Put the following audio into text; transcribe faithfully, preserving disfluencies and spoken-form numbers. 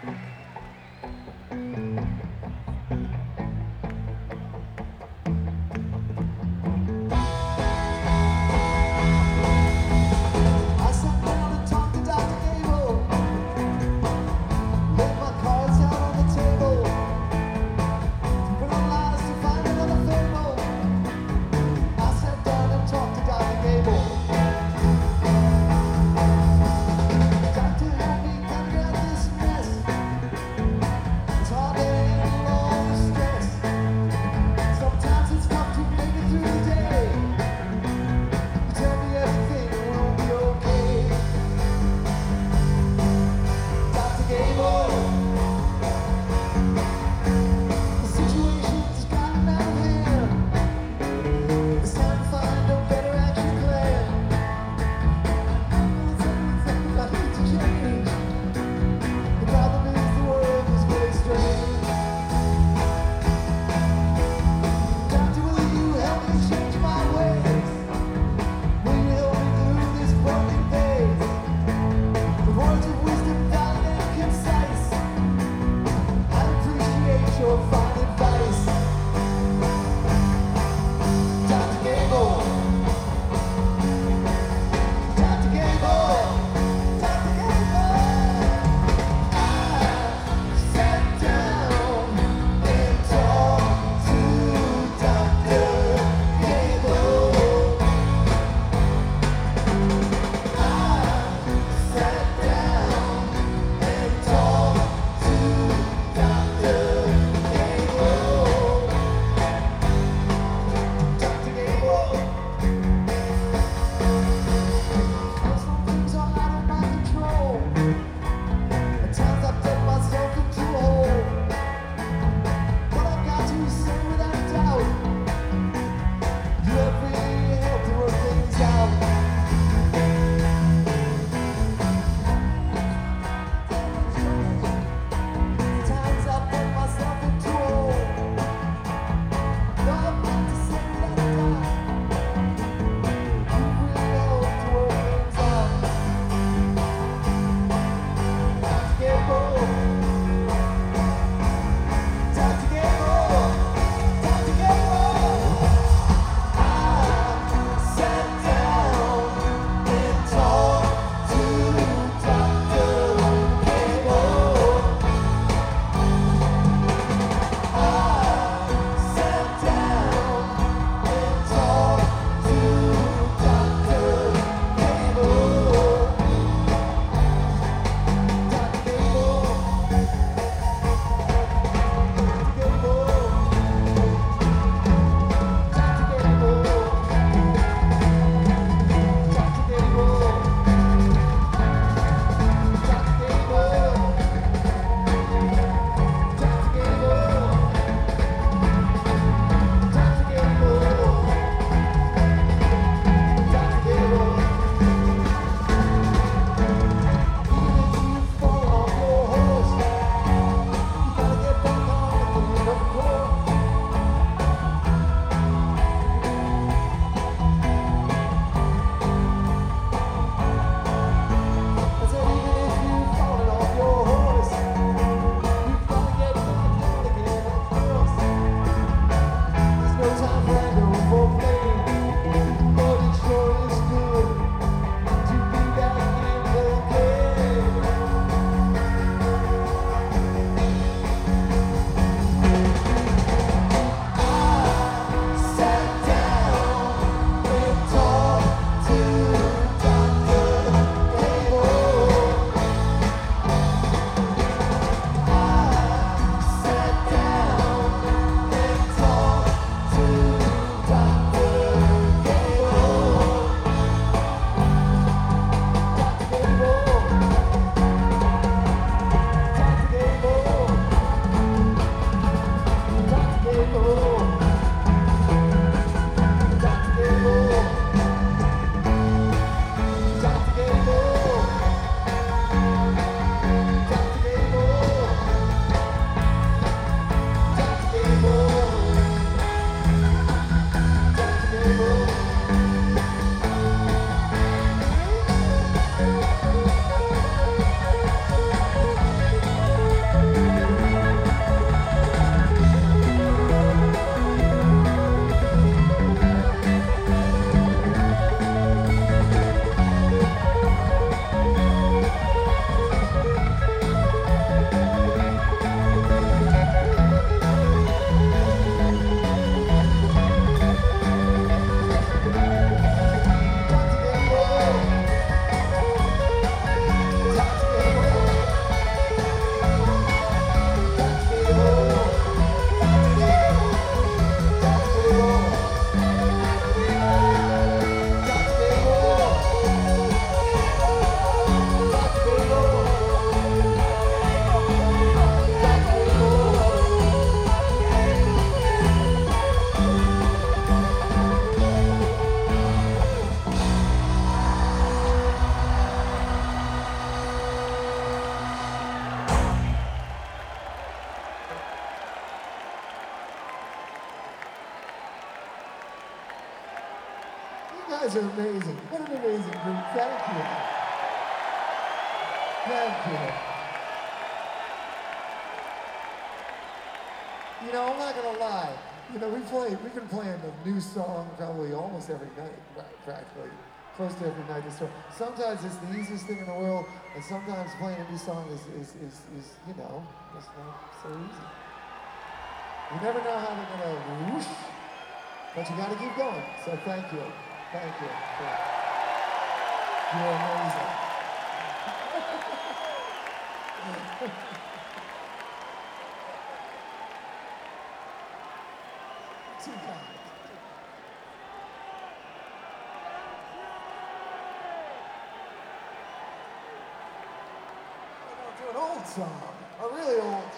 Doctor, help me, come out this mess. guys are amazing. What an amazing group. Thank you. Thank you. You know, I'm not gonna lie. You know, we play, we've been playing a new song probably almost every night, practically. Close to every night. So sometimes it's the easiest thing in the world, and sometimes playing a new song is, is, is, is you know, it's not so easy. You never know how they're gonna whoosh, but you gotta keep going. So thank you. Thank you. You're amazing. Too kind. I'm gonna do an old song, a really old